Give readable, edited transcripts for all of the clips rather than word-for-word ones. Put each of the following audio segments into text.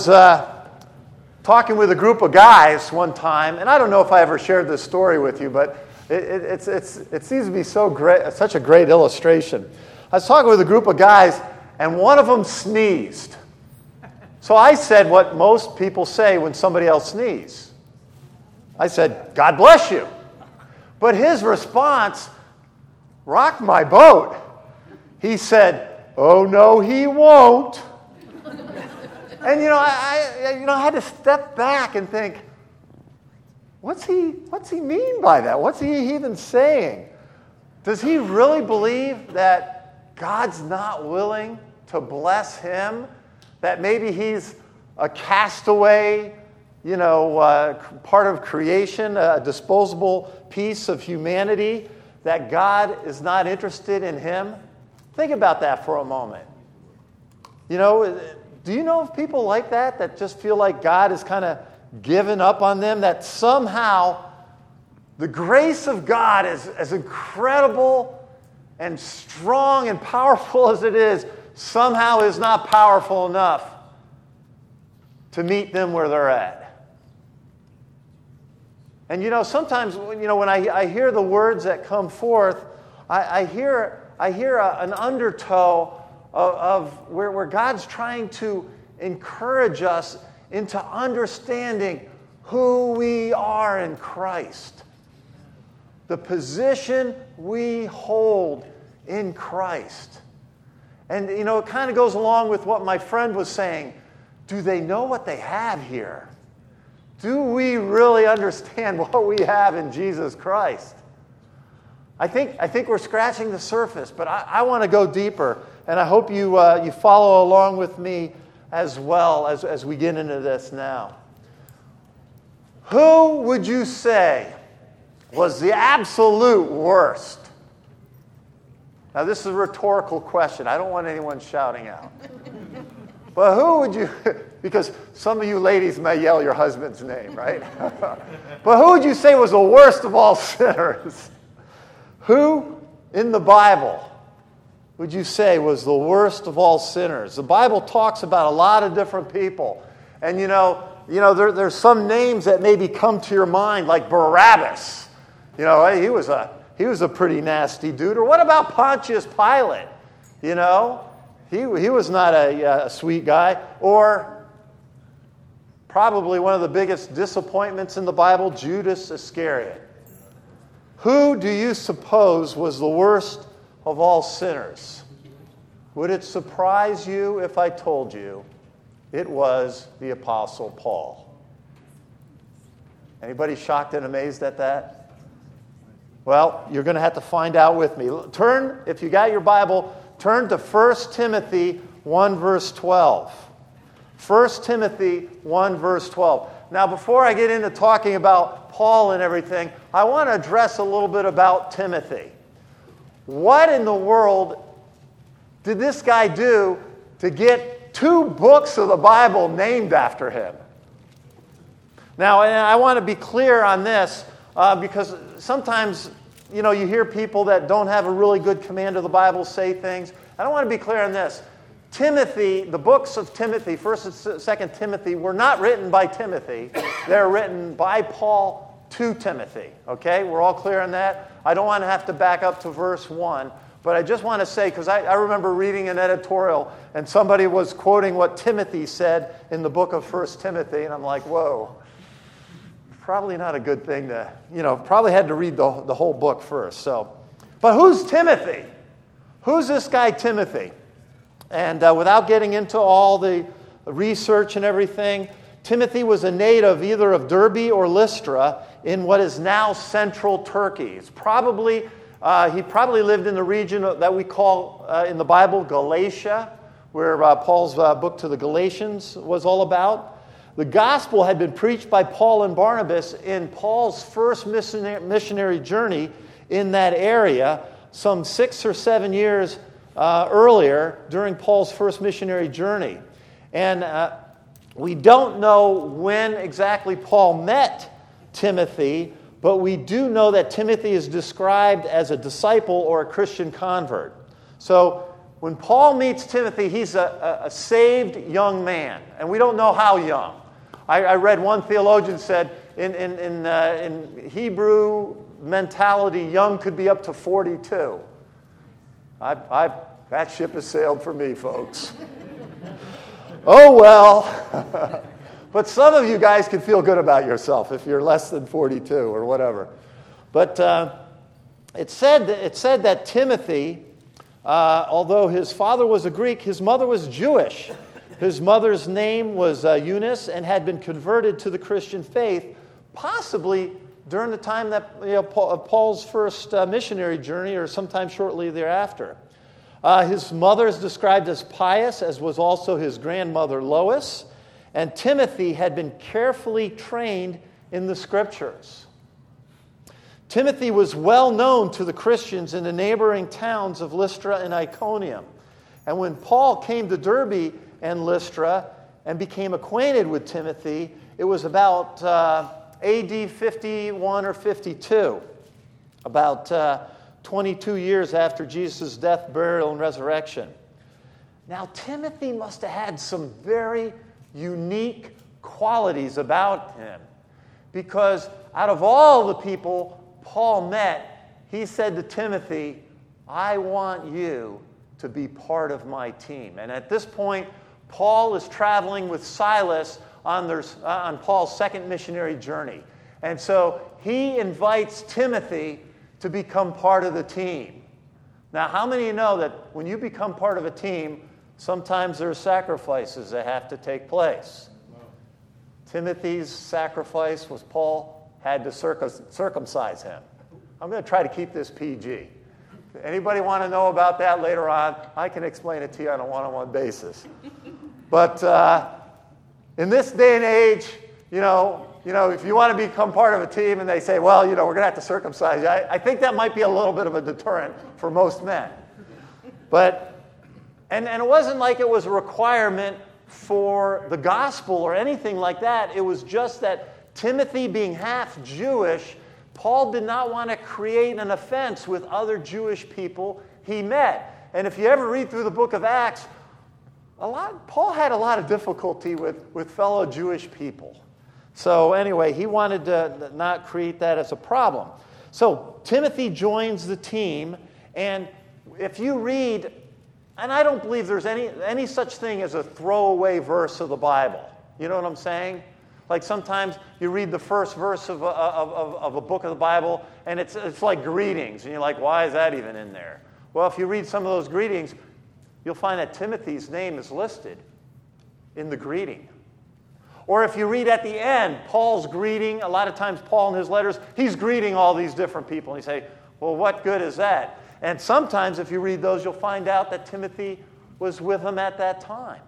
was talking with a group of guys one time, and I don't know if I ever shared this story with you, but it seems to be so great, such a great illustration. I was talking with a group of guys, and one of them sneezed. So I said what most people say when somebody else sneezes. I said, "God bless you." But his response rocked my boat. He said, "Oh, no, he won't." And, I had to step back and think, what's he mean by that? What's he even saying? Does he really believe that God's not willing to bless him? That maybe he's a castaway, part of creation, a disposable piece of humanity, that God is not interested in him? Think about that for a moment. Do you know of people like that just feel like God has kind of given up on them? That somehow the grace of God, as incredible and strong and powerful as it is, somehow is not powerful enough to meet them where they're at. And sometimes when I hear the words that come forth, I hear an undertow of where God's trying to encourage us into understanding who we are in Christ. The position we hold in Christ. And, it kind of goes along with what my friend was saying. Do they know what they have here? Do we really understand what we have in Jesus Christ? I think we're scratching the surface, but I want to go deeper, and I hope you follow along with me as well as we get into this now. Who would you say was the absolute worst? Now, this is a rhetorical question. I don't want anyone shouting out. But who would you, because some of you ladies may yell your husband's name, right? But who would you say was the worst of all sinners? Who in the Bible would you say was the worst of all sinners? The Bible talks about a lot of different people. And there's some names that maybe come to your mind, like Barabbas. He was a pretty nasty dude. Or what about Pontius Pilate? He was not a sweet guy. Or probably one of the biggest disappointments in the Bible, Judas Iscariot. Who do you suppose was the worst of all sinners? Would it surprise you if I told you it was the Apostle Paul? Anybody shocked and amazed at that? Well, you're going to have to find out with me. If you got your Bible, turn to 1 Timothy 1 verse 12. 1 Timothy 1 verse 12. Now, before I get into talking about Paul and everything, I want to address a little bit about Timothy. What in the world did this guy do to get 2 books of the Bible named after him? Now, and I want to be clear on this because sometimes, you hear people that don't have a really good command of the Bible say things. I don't want to be clear on this. Timothy, the books of Timothy, 1st and 2nd Timothy, were not written by Timothy. They're written by Paul to Timothy. Okay? We're all clear on that? I don't want to have to back up to verse 1. But I just want to say, because I remember reading an editorial, and somebody was quoting what Timothy said in the book of 1 Timothy, and I'm like, whoa. Probably not a good thing to, probably had to read the whole book first. But who's Timothy? Who's this guy Timothy? And without getting into all the research and everything, Timothy was a native either of Derbe or Lystra in what is now central Turkey. He probably lived in the region that we call in the Bible Galatia, where Paul's book to the Galatians was all about. The gospel had been preached by Paul and Barnabas in Paul's first missionary journey in that area some 6 or 7 years earlier during Paul's first missionary journey. And we don't know when exactly Paul met Timothy, but we do know that Timothy is described as a disciple or a Christian convert. So when Paul meets Timothy, he's a saved young man, and we don't know how young. I read one theologian said in Hebrew mentality, young could be up to 42. That ship has sailed for me, folks. Oh, well. But some of you guys can feel good about yourself if you're less than 42 or whatever. But it said that Timothy, although his father was a Greek, his mother was Jewish. His mother's name was Eunice and had been converted to the Christian faith, possibly during the time that Paul's first missionary journey or sometime shortly thereafter. His mother is described as pious, as was also his grandmother Lois, and Timothy had been carefully trained in the Scriptures. Timothy was well known to the Christians in the neighboring towns of Lystra and Iconium. And when Paul came to Derbe and Lystra and became acquainted with Timothy, it was about AD 51 or 52, about 22 years after Jesus' death, burial, and resurrection. Now, Timothy must have had some very unique qualities about him, because out of all the people Paul met, he said to Timothy, I want you to be part of my team. And at this point, Paul is traveling with Silas on Paul's second missionary journey. And so he invites Timothy to become part of the team. Now, how many of you know that when you become part of a team, sometimes there are sacrifices that have to take place? Timothy's sacrifice was Paul had to circumcise him. I'm going to try to keep this PG. Anybody want to know about that later on? I can explain it to you on a one-on-one basis. But in this day and age, if you want to become part of a team and they say, well, we're going to have to circumcise you, I think that might be a little bit of a deterrent for most men. But, and it wasn't like it was a requirement for the gospel or anything like that. It was just that Timothy being half Jewish, Paul did not want to create an offense with other Jewish people he met. And if you ever read through the book of Acts, Paul had a lot of difficulty with fellow Jewish people. So anyway, he wanted to not create that as a problem. So Timothy joins the team, and if you read, and I don't believe there's any such thing as a throwaway verse of the Bible. You know what I'm saying? Like sometimes you read the first verse of a book of the Bible, and it's like greetings, and you're like, why is that even in there? Well, if you read some of those greetings, you'll find that Timothy's name is listed in the greeting. Or if you read at the end, Paul's greeting, a lot of times Paul in his letters, he's greeting all these different people. And you say, well, what good is that? And sometimes if you read those, you'll find out that Timothy was with him at that time.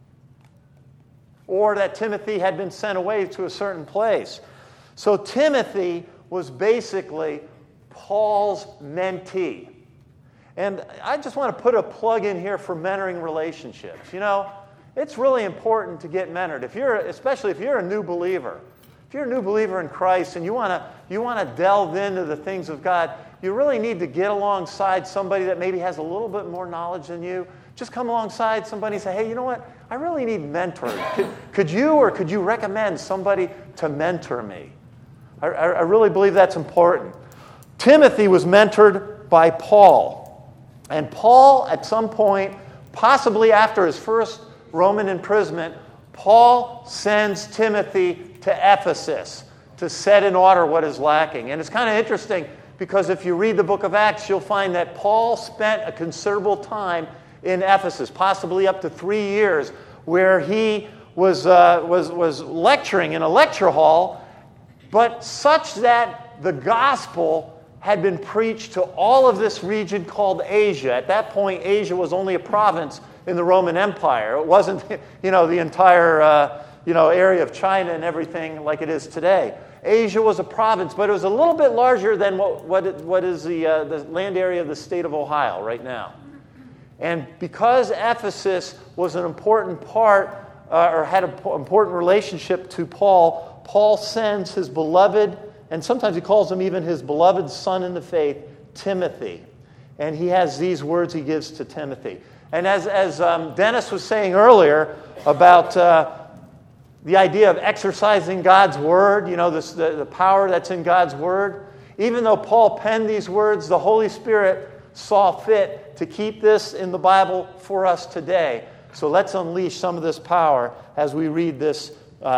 Or that Timothy had been sent away to a certain place. So Timothy was basically Paul's mentee. And I just want to put a plug in here for mentoring relationships. It's really important to get mentored. Especially if you're a new believer. If you're a new believer in Christ and you want to delve into the things of God, you really need to get alongside somebody that maybe has a little bit more knowledge than you. Just come alongside somebody and say, hey, you know what? I really need mentoring. Could you recommend somebody to mentor me? I really believe that's important. Timothy was mentored by Paul. And Paul, at some point, possibly after his first Roman imprisonment, Paul sends Timothy to Ephesus to set in order what is lacking. And it's kind of interesting because if you read the book of Acts, you'll find that Paul spent a considerable time in Ephesus, possibly up to 3 years, where he was lecturing in a lecture hall, but such that the gospel had been preached to all of this region called Asia. At that point, Asia was only a province in the Roman Empire. It wasn't, the entire, area of China and everything like it is today. Asia was a province, but it was a little bit larger than what is the land area of the state of Ohio right now. And because Ephesus was an important part, or had an important relationship to Paul, Paul sends his beloved, and sometimes he calls him even his beloved son in the faith, Timothy. And he has these words he gives to Timothy. And as Dennis was saying earlier about the idea of exercising God's Word, the power that's in God's Word, even though Paul penned these words, the Holy Spirit saw fit to keep this in the Bible for us today. So let's unleash some of this power as we read this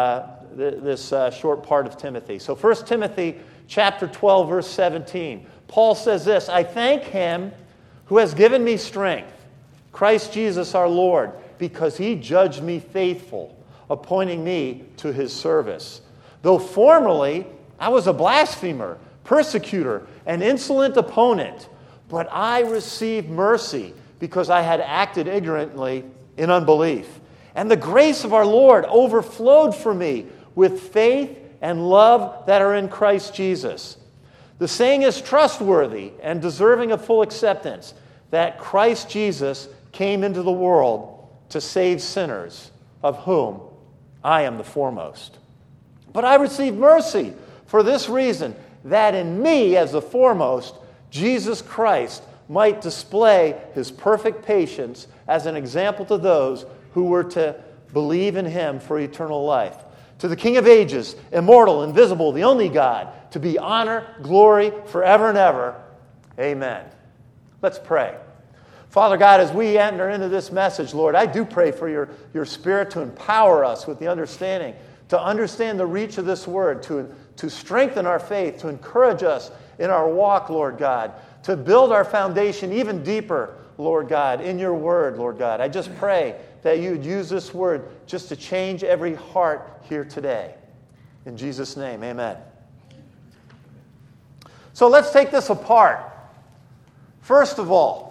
short part of Timothy. So 1 Timothy chapter 12, verse 17. Paul says this, I thank him who has given me strength, Christ Jesus our Lord, because he judged me faithful, appointing me to his service. Though formerly I was a blasphemer, persecutor, and insolent opponent, but I received mercy because I had acted ignorantly in unbelief. And the grace of our Lord overflowed for me with faith and love that are in Christ Jesus. The saying is trustworthy and deserving of full acceptance, that Christ Jesus came into the world to save sinners, of whom I am the foremost. But I received mercy for this reason, that in me as the foremost, Jesus Christ might display his perfect patience as an example to those who were to believe in him for eternal life. To the King of ages, immortal, invisible, the only God, to be honor, glory, forever and ever. Amen. Let's pray. Father God, as we enter into this message, Lord, I do pray for your Spirit to empower us with the understanding, to understand the reach of this word, to strengthen our faith, to encourage us in our walk, Lord God, to build our foundation even deeper, Lord God, in your word, Lord God. I just pray that you would use this word just to change every heart here today. In Jesus' name, amen. So let's take this apart. First of all,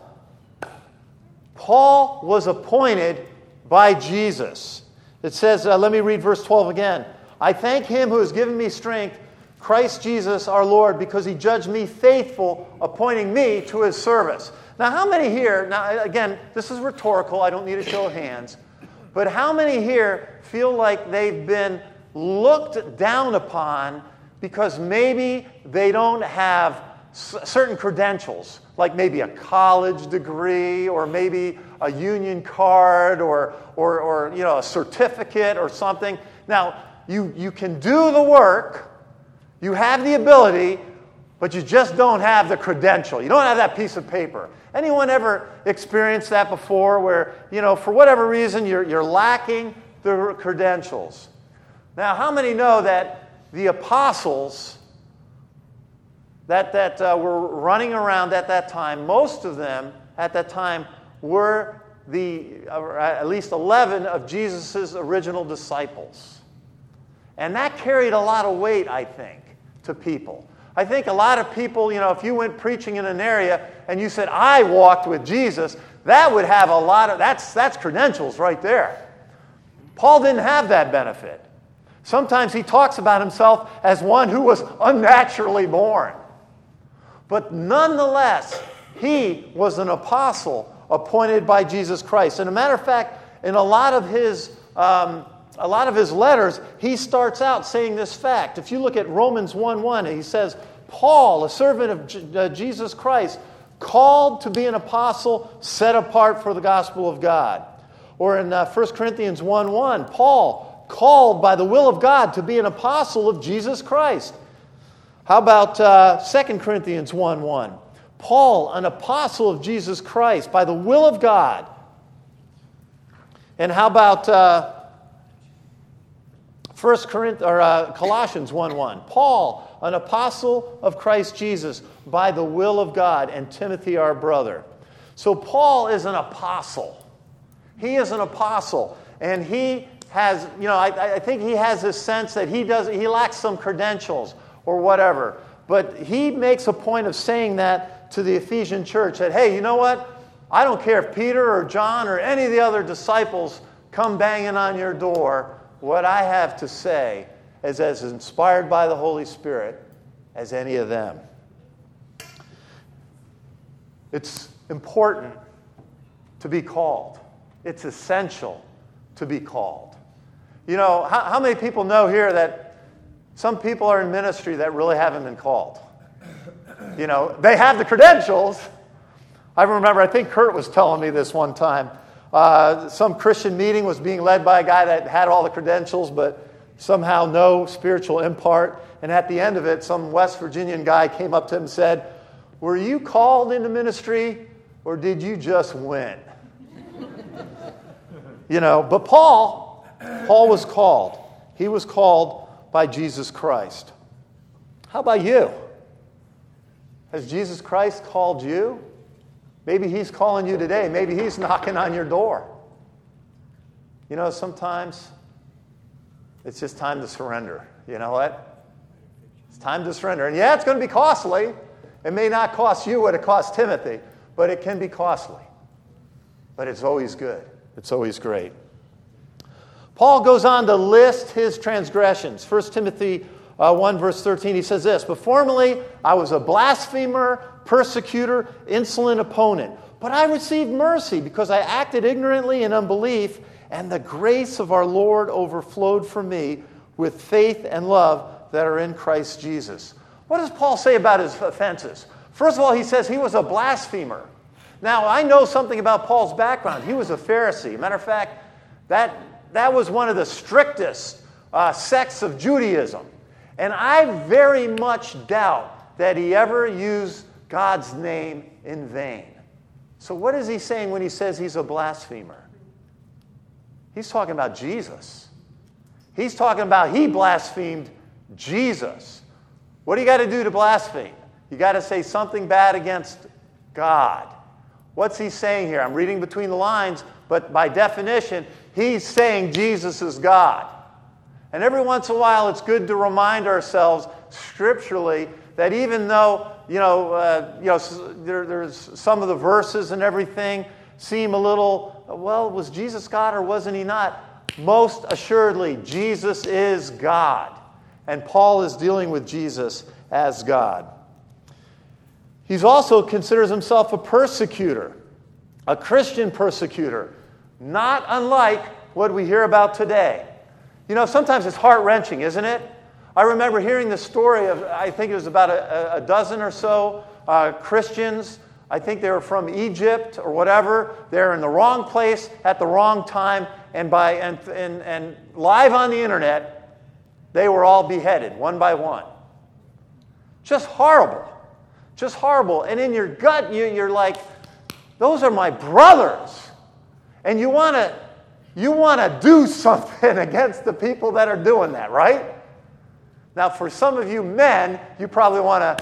Paul was appointed by Jesus. It says, let me read verse 12 again. I thank him who has given me strength, Christ Jesus our Lord, because he judged me faithful, appointing me to his service. Now, how many here, now again, this is rhetorical, I don't need a show of hands, but how many here feel like they've been looked down upon because maybe they don't have certain credentials, like maybe a college degree or maybe a union card or a certificate or something? Now, you can do the work, you have the ability, but you just don't have the credential. You don't have that piece of paper. Anyone ever experienced that before where, for whatever reason, you're lacking the credentials? Now, how many know that the apostles that were running around at that time, most of them at that time were at least 11 of Jesus' original disciples. And that carried a lot of weight, I think, to people. I think a lot of people, if you went preaching in an area and you said, I walked with Jesus, that would have a lot of, that's credentials right there. Paul didn't have that benefit. Sometimes he talks about himself as one who was unnaturally born. But nonetheless, he was an apostle appointed by Jesus Christ. And a matter of fact, in a lot of his letters, he starts out saying this fact. If you look at Romans 1:1, he says, Paul, a servant of Jesus Christ, called to be an apostle, set apart for the gospel of God. Or in 1 Corinthians 1:1, Paul, called by the will of God to be an apostle of Jesus Christ. How about 2 Corinthians 1:1? Paul, an apostle of Jesus Christ by the will of God. And how about Colossians 1:1? Paul, an apostle of Christ Jesus by the will of God, and Timothy our brother. So Paul is an apostle. He is an apostle, and he has, I think he has this sense that he lacks some credentials or whatever. But he makes a point of saying that to the Ephesian church, that, hey, you know what? I don't care if Peter or John or any of the other disciples come banging on your door. What I have to say is as inspired by the Holy Spirit as any of them. It's important to be called. It's essential to be called. How many people know here that some people are in ministry that really haven't been called? They have the credentials. I remember, I think Kurt was telling me this one time. Some Christian meeting was being led by a guy that had all the credentials, but somehow no spiritual impart. And at the end of it, some West Virginian guy came up to him and said, "Were you called into ministry, or did you just win?" But Paul was called. He was called by Jesus Christ. How about you? Has Jesus Christ called you? Maybe he's calling you today. Maybe he's knocking on your door. Sometimes it's just time to surrender. You know what? It's time to surrender. And yeah, it's going to be costly. It may not cost you what it cost Timothy, but it can be costly. But it's always good. It's always great. Paul goes on to list his transgressions. 1 Timothy 1 verse 13, he says this, "But formerly I was a blasphemer, persecutor, insolent opponent. But I received mercy because I acted ignorantly in unbelief, and the grace of our Lord overflowed for me with faith and love that are in Christ Jesus." What does Paul say about his offenses? First of all, he says he was a blasphemer. Now, I know something about Paul's background. He was a Pharisee. Matter of fact, that was one of the strictest sects of Judaism. And I very much doubt that he ever used God's name in vain. So what is he saying when he says he's a blasphemer? He's talking about Jesus. He's talking about he blasphemed Jesus. What do you got to do to blaspheme? You got to say something bad against God. What's he saying here? I'm reading between the lines, but by definition, he's saying Jesus is God. And every once in a while, it's good to remind ourselves scripturally that even though there's some of the verses and everything seem a little, well, was Jesus God or wasn't he not? Most assuredly, Jesus is God. And Paul is dealing with Jesus as God. He also considers himself a persecutor, a Christian persecutor, not unlike what we hear about today. Sometimes it's heart-wrenching, isn't it? I remember hearing the story of, I think it was about a dozen or so Christians. I think they were from Egypt or whatever. They're in the wrong place at the wrong time, and live on the internet, they were all beheaded, one by one. Just horrible. Just horrible. And in your gut, you're like, those are my brothers. And you want to do something against the people that are doing that, right? Now, for some of you men, you probably want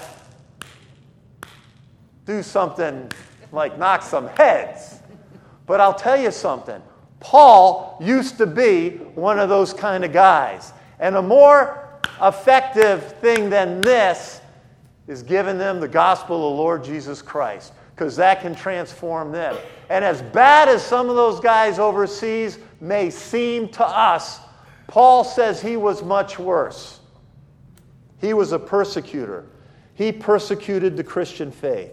to do something like knock some heads. But I'll tell you something. Paul used to be one of those kind of guys. And a more effective thing than this is giving them the gospel of the Lord Jesus Christ, because that can transform them. And as bad as some of those guys overseas may seem to us, Paul says he was much worse. He was a persecutor. He persecuted the Christian faith.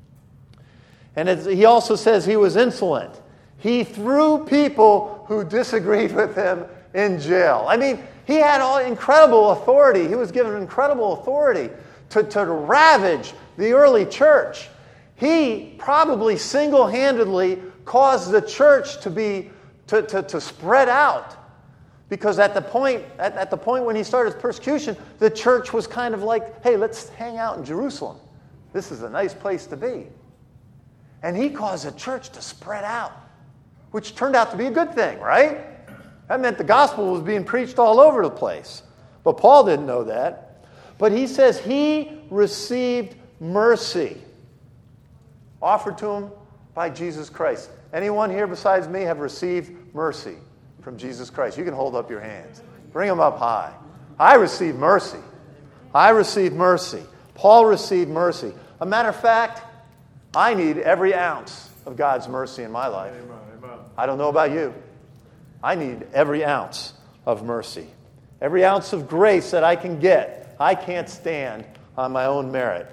And he also says he was insolent. He threw people who disagreed with him in jail. I mean, he had incredible authority. He was given incredible authority to ravage the early church. He probably single-handedly caused the church to spread out, because at the point when he started his persecution, the church was kind of like, hey, let's hang out in Jerusalem. This is a nice place to be. And he caused the church to spread out, which turned out to be a good thing, right? That meant the gospel was being preached all over the place. But Paul didn't know that. But he says he received mercy offered to him by Jesus Christ. Anyone here besides me have received mercy from Jesus Christ? You can hold up your hands. Bring them up high. I received mercy. I received mercy. Paul received mercy. A matter of fact, I need every ounce of God's mercy in my life. Amen. I don't know about you. I need every ounce of mercy. Every ounce of grace that I can get. I can't stand on my own merit.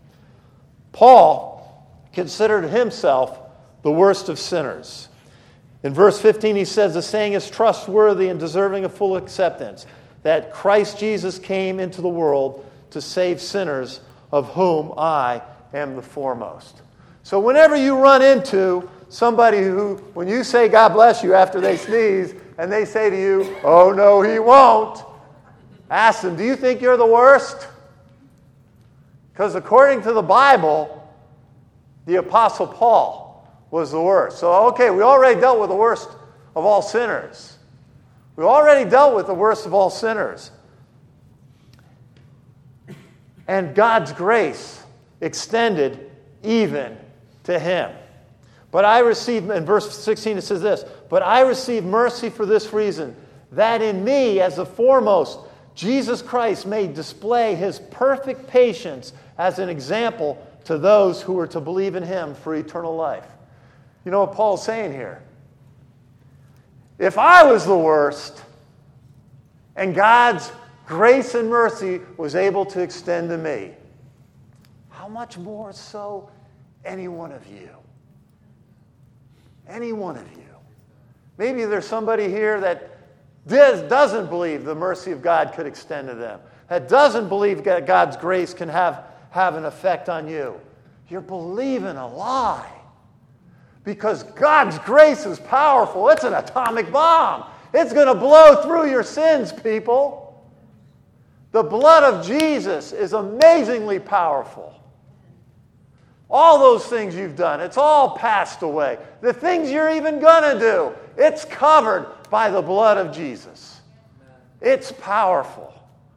Paul considered himself the worst of sinners. In verse 15 he says, the saying is trustworthy and deserving of full acceptance, that Christ Jesus came into the world to save sinners, of whom I am the foremost. So whenever you run into somebody who, when you say God bless you after they sneeze, and they say to you, oh no, he won't, ask them, do you think you're the worst? Because according to the Bible, the Apostle Paul was the worst. So, okay, we already dealt with the worst of all sinners. We already dealt with the worst of all sinners. And God's grace extended even to him. But I received, in verse 16 it says this, but I received mercy for this reason, that in me, as the foremost, Jesus Christ may display his perfect patience as an example to those who are to believe in him for eternal life. You know what Paul's saying here? If I was the worst, and God's grace and mercy was able to extend to me, how much more so any one of you? Any one of you. Maybe there's somebody here that doesn't believe the mercy of God could extend to them, that doesn't believe that God's grace can have an effect on you. You're believing a lie. Because God's grace is powerful. It's an atomic bomb. It's going to blow through your sins, people. The blood of Jesus is amazingly powerful. All those things you've done, it's all passed away. The things you're even going to do, it's covered by the blood of Jesus. It's powerful.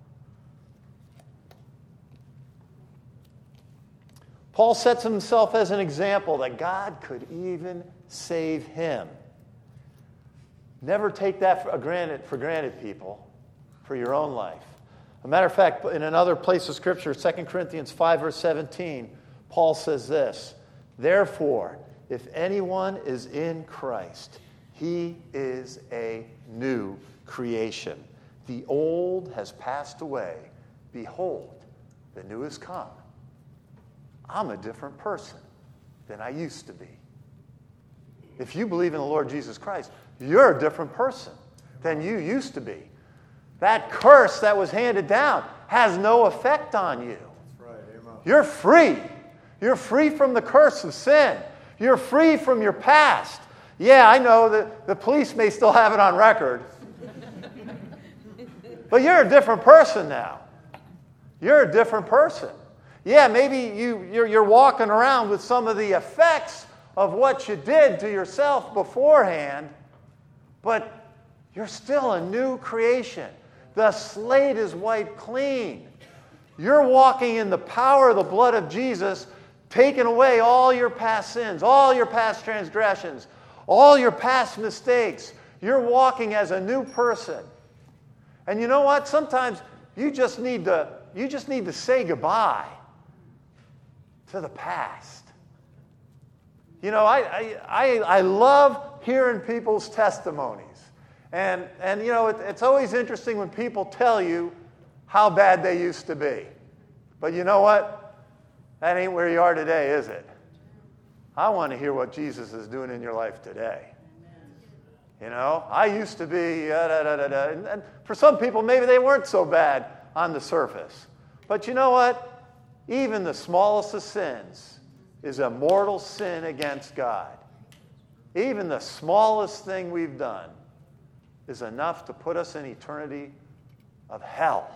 Paul sets himself as an example that God could even save him. Never take that for granted, people, for your own life. As a matter of fact, in another place of Scripture, 2 Corinthians 5, verse 17, Paul says this, therefore, if anyone is in Christ, he is a new creation. The old has passed away. Behold, the new has come. I'm a different person than I used to be. If you believe in the Lord Jesus Christ, you're a different person than you used to be. That curse that was handed down has no effect on you. That's right. Amen. You're free. You're free from the curse of sin. You're free from your past. Yeah, I know that the police may still have it on record. But you're a different person now. You're a different person. Yeah, maybe you're walking around with some of the effects of what you did to yourself beforehand, but you're still a new creation. The slate is wiped clean. You're walking in the power of the blood of Jesus, taking away all your past sins, all your past transgressions, all your past mistakes. You're walking as a new person. And you know what? Sometimes you just need to say goodbye to the past. You know, I love hearing people's testimonies. And you know, it's always interesting when people tell you how bad they used to be. But you know what? That ain't where you are today, is it? I want to hear what Jesus is doing in your life today. You know, I used to be, and for some people, maybe they weren't so bad on the surface. But you know what? Even the smallest of sins is a mortal sin against God. Even the smallest thing we've done is enough to put us in eternity of hell.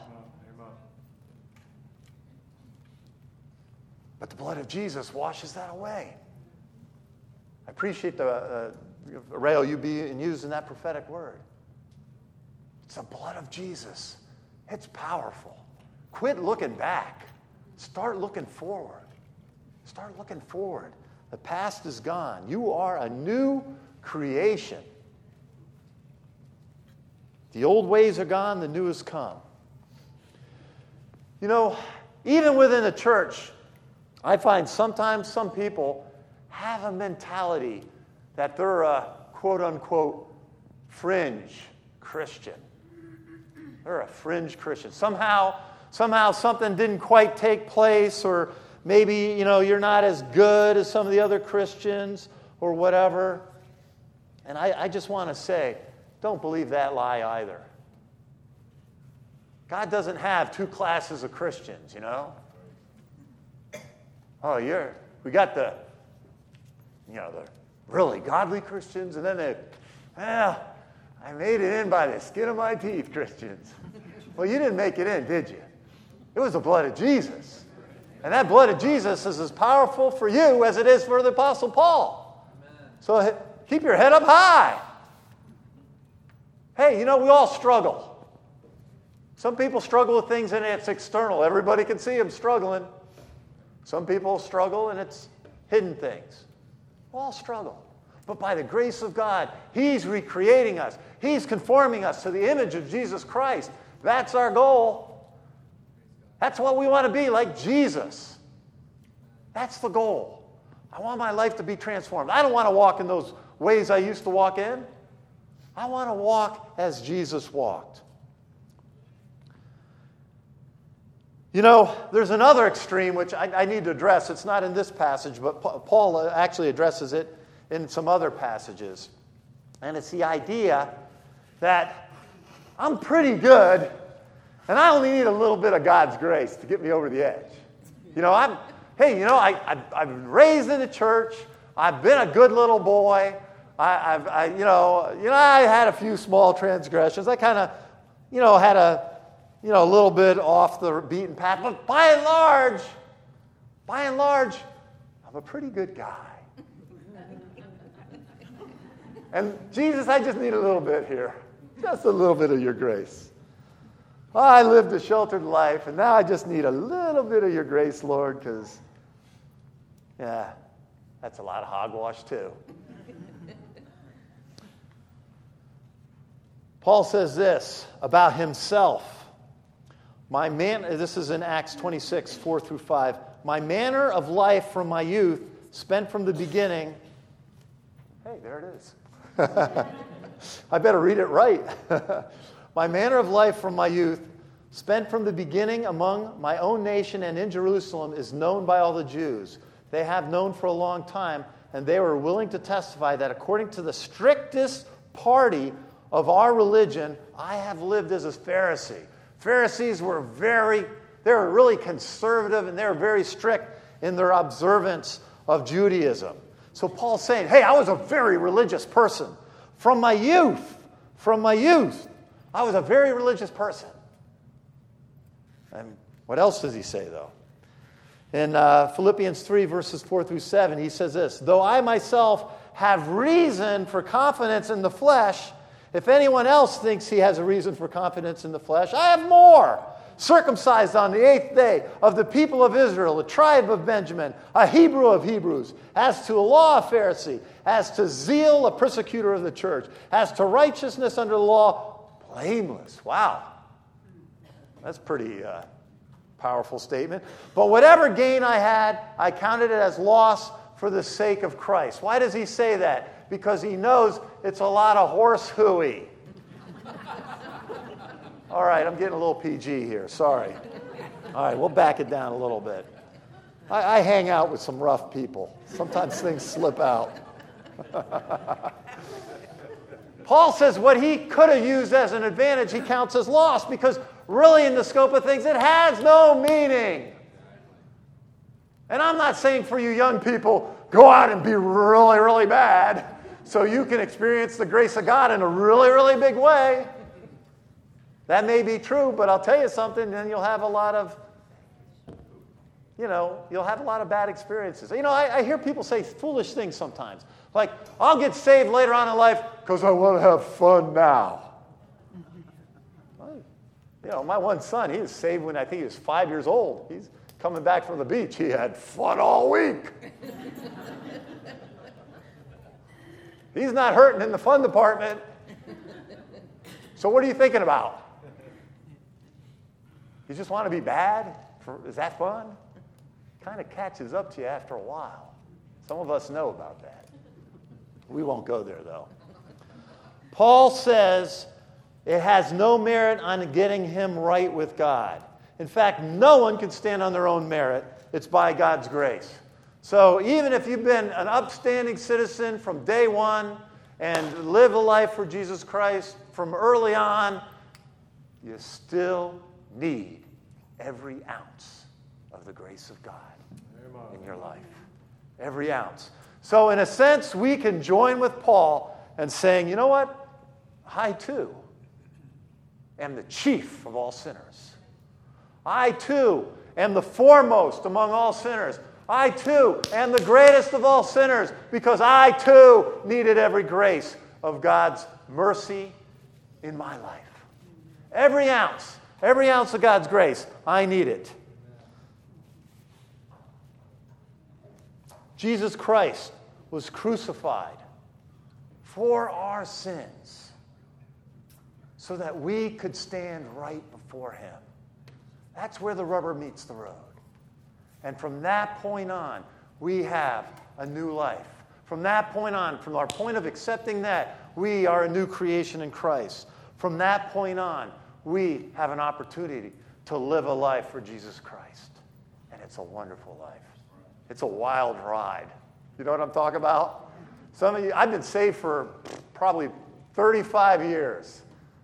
But the blood of Jesus washes that away. I appreciate Rael, you being used in that prophetic word. It's the blood of Jesus. It's powerful. Quit looking back. Start looking forward. Start looking forward. The past is gone. You are a new creation. The old ways are gone, the new has come. You know, even within the church, I find sometimes some people have a mentality that they're a quote-unquote fringe Christian. They're a fringe Christian. Somehow something didn't quite take place, or maybe, you know, you're not as good as some of the other Christians or whatever. And I just want to say, don't believe that lie either. God doesn't have two classes of Christians, you know. Oh, we got the they're really godly Christians, and then I made it in by the skin of my teeth Christians. Well, you didn't make it in, did you? It was the blood of Jesus. And that blood of Jesus is as powerful for you as it is for the Apostle Paul. Amen. So keep your head up high. Hey, we all struggle. Some people struggle with things and it's external. Everybody can see them struggling. Some people struggle and it's hidden things. We all struggle. But by the grace of God, He's recreating us. He's conforming us to the image of Jesus Christ. That's our goal. That's what we want to be, like Jesus. That's the goal. I want my life to be transformed. I don't want to walk in those ways I used to walk in. I want to walk as Jesus walked. There's another extreme which I need to address. It's not in this passage, but Paul actually addresses it in some other passages. And it's the idea that I'm pretty good, and I only need a little bit of God's grace to get me over the edge. I've been raised in the church. I've been a good little boy. I had a few small transgressions. I kind of, had a little bit off the beaten path. But by and large, I'm a pretty good guy. And Jesus, I just need a little bit here. Just a little bit of your grace. I lived a sheltered life, and now I just need a little bit of your grace, Lord, because, that's a lot of hogwash too. Paul says this about himself. This is in Acts 26, 4 through 5. My manner of life from my youth, spent from the beginning. Hey, there it is. I better read it right. My manner of life from my youth, spent from the beginning among my own nation and in Jerusalem, is known by all the Jews. They have known for a long time, and they were willing to testify that according to the strictest party of our religion, I have lived as a Pharisee. Pharisees were really conservative, and they were very strict in their observance of Judaism. So Paul's saying, hey, I was a very religious person. From my youth, I was a very religious person. And what else does he say, though? In Philippians 3, verses 4 through 7, he says this, though I myself have reason for confidence in the flesh, if anyone else thinks he has a reason for confidence in the flesh, I have more. Circumcised on the 8th day, of the people of Israel, a tribe of Benjamin, a Hebrew of Hebrews, as to law, a Pharisee, as to zeal, a persecutor of the church, as to righteousness under the law, blameless. Wow. That's pretty powerful statement. But whatever gain I had, I counted it as loss for the sake of Christ. Why does he say that? Because he knows it's a lot of horse hooey. All right, I'm getting a little PG here. Sorry. All right, we'll back it down a little bit. I hang out with some rough people. Sometimes things slip out. Paul says what he could have used as an advantage, he counts as loss, because really in the scope of things, it has no meaning. And I'm not saying for you young people, go out and be really, really bad so you can experience the grace of God in a really, really big way. That may be true, but I'll tell you something, then you'll have a lot of bad experiences. I hear people say foolish things sometimes. Like, I'll get saved later on in life because I want to have fun now. My one son, he was saved when I think he was 5 years old. He's coming back from the beach. He had fun all week. He's not hurting in the fun department. So what are you thinking about? You just want to be bad? Is that fun? Kind of catches up to you after a while. Some of us know about that. We won't go there, though. Paul says it has no merit on getting him right with God. In fact, no one can stand on their own merit. It's by God's grace. So even if you've been an upstanding citizen from day one and live a life for Jesus Christ from early on, you still need every ounce of the grace of God in your life. Every ounce. So in a sense, we can join with Paul and saying, you know what? I too am the chief of all sinners. I too am the foremost among all sinners. I too am the greatest of all sinners because I too needed every grace of God's mercy in my life. Every ounce of God's grace, I need it. Jesus Christ was crucified for our sins so that we could stand right before Him. That's where the rubber meets the road. And from that point on, we have a new life. From that point on, from our point of accepting that, we are a new creation in Christ. From that point on, we have an opportunity to live a life for Jesus Christ. And it's a wonderful life. It's a wild ride. You know what I'm talking about? Some of you, I've been saved for probably 35 years.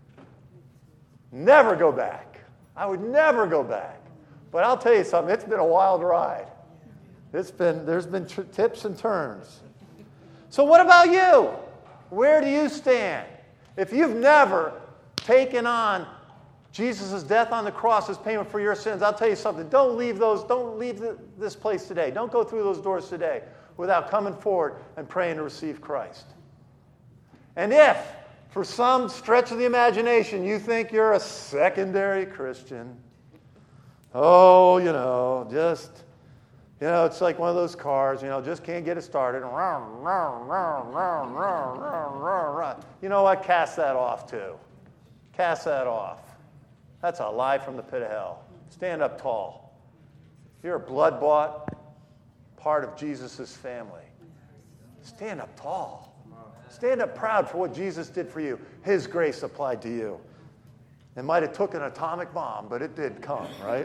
Never go back. I would never go back. But I'll tell you something, it's been a wild ride. There's been tips and turns. So what about you? Where do you stand? If you've never taken on Jesus' death on the cross as payment for your sins, I'll tell you something. Don't leave this place today. Don't go through those doors today without coming forward and praying to receive Christ. And if, for some stretch of the imagination, you think you're a secondary Christian, it's like one of those cars, just can't get it started. You know what? Cast that off too. Cast that off. That's a lie from the pit of hell. Stand up tall. You're a blood-bought part of Jesus' family. Stand up tall. Stand up proud for what Jesus did for you. His grace applied to you. It might have took an atomic bomb, but it did come, right?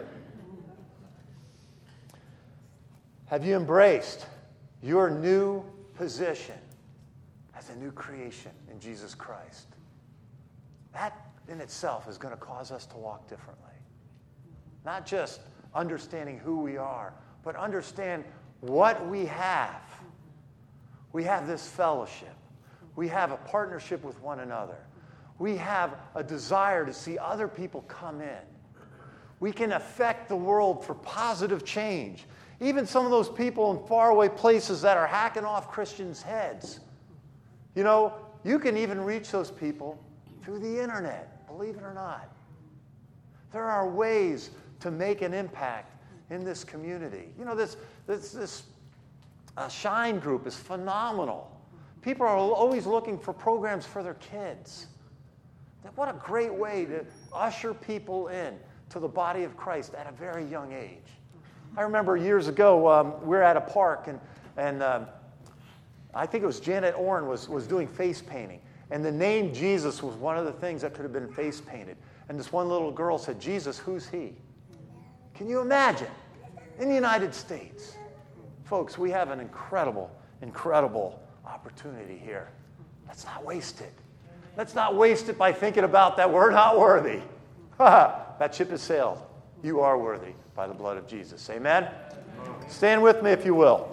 Have you embraced your new position as a new creation in Jesus Christ? That in itself is going to cause us to walk differently. Not just understanding who we are, but understand what we have. We have this fellowship. We have a partnership with one another. We have a desire to see other people come in. We can affect the world for positive change. Even some of those people in faraway places that are hacking off Christians' heads. You can even reach those people through the internet, believe it or not. There are ways to make an impact in this community. This Shine group is phenomenal. People are always looking for programs for their kids. What a great way to usher people in to the body of Christ at a very young age. I remember years ago, we were at a park, and I think it was Janet Orrin was doing face painting. And the name Jesus was one of the things that could have been face painted. And this one little girl said, "Jesus, who's he?" Can you imagine? In the United States. Folks, we have an incredible, incredible opportunity here. Let's not waste it. Let's not waste it by thinking about that we're not worthy. That ship has sailed. You are worthy by the blood of Jesus. Amen? Stand with me if you will.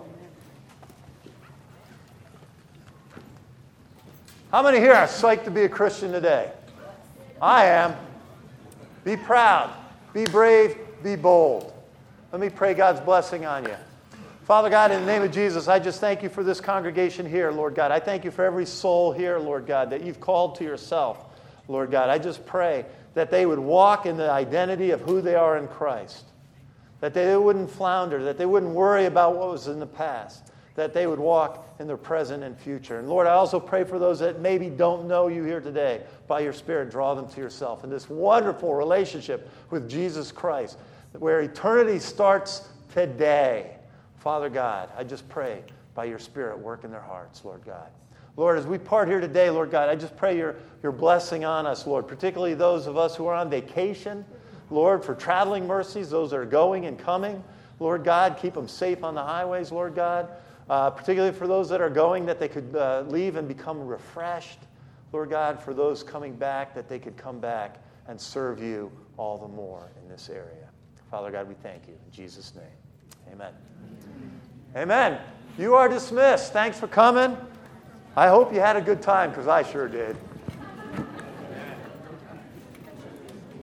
How many here are psyched to be a Christian today? I am. Be proud. Be brave. Be bold. Let me pray God's blessing on you. Father God, in the name of Jesus, I just thank you for this congregation here, Lord God. I thank you for every soul here, Lord God, that you've called to yourself, Lord God. I just pray that they would walk in the identity of who they are in Christ, that they wouldn't flounder, that they wouldn't worry about what was in the past, that they would walk in their present and future. And Lord, I also pray for those that maybe don't know you here today. By your Spirit, draw them to yourself in this wonderful relationship with Jesus Christ, where eternity starts today. Father God, I just pray by your Spirit, work in their hearts, Lord God. Lord, as we part here today, Lord God, I just pray your blessing on us, Lord, particularly those of us who are on vacation, Lord, for traveling mercies, those that are going and coming. Lord God, keep them safe on the highways, Lord God. Particularly for those that are going, that they could leave and become refreshed. Lord God, for those coming back, that they could come back and serve you all the more in this area. Father God, we thank you. In Jesus' name, amen. Amen. You are dismissed. Thanks for coming. I hope you had a good time, because I sure did.